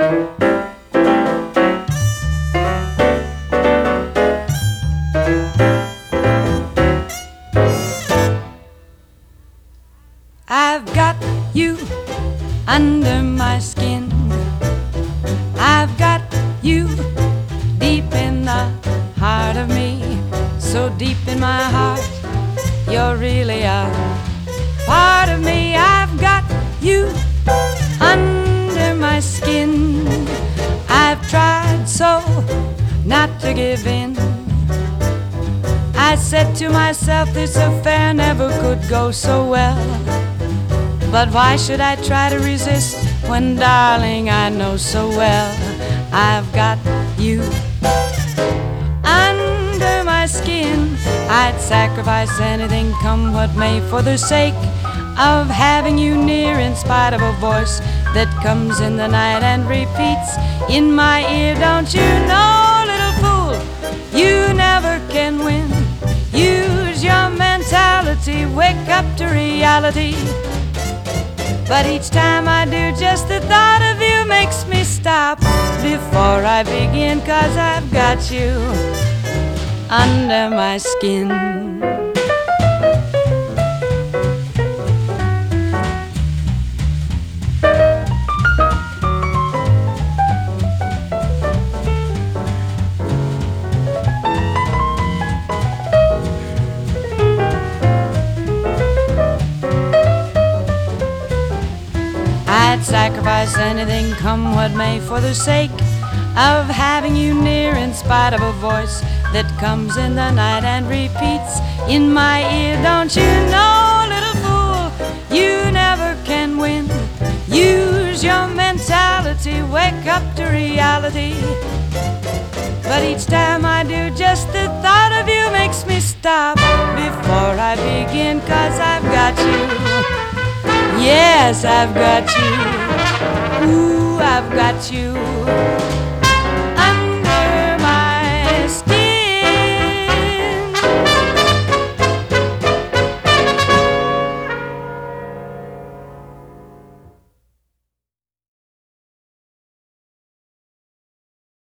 I've got you under my skin. I've got you deep in the heart of me. So deep in my heart, you're really a part of me. I've got you under my skin. I've tried so not to give in. I said to myself, this affair never could go so well. But why should I try to resist when, darling, I know so well I've got you under my skin. I'd sacrifice anything, come what may, for the sake of having you near, in spite of a voice that comes in the night and repeats in my ear, don't you know, little fool, you never can win. Use your mentality, wake up to reality. But each time I do, just the thought of you makes me stop before I begin, 'cause I've got you under my skin. I'd sacrifice anything, come what may, for the sake of having you near, in spite of a voice that comes in the night and repeats in my ear, don't you know, little fool, you never can win. Use your mentality, wake up to reality. But each time I do, just the thought of you makes me stop before I begin, 'cause I've got you. Yes, I've got you. Ooh, I've got you.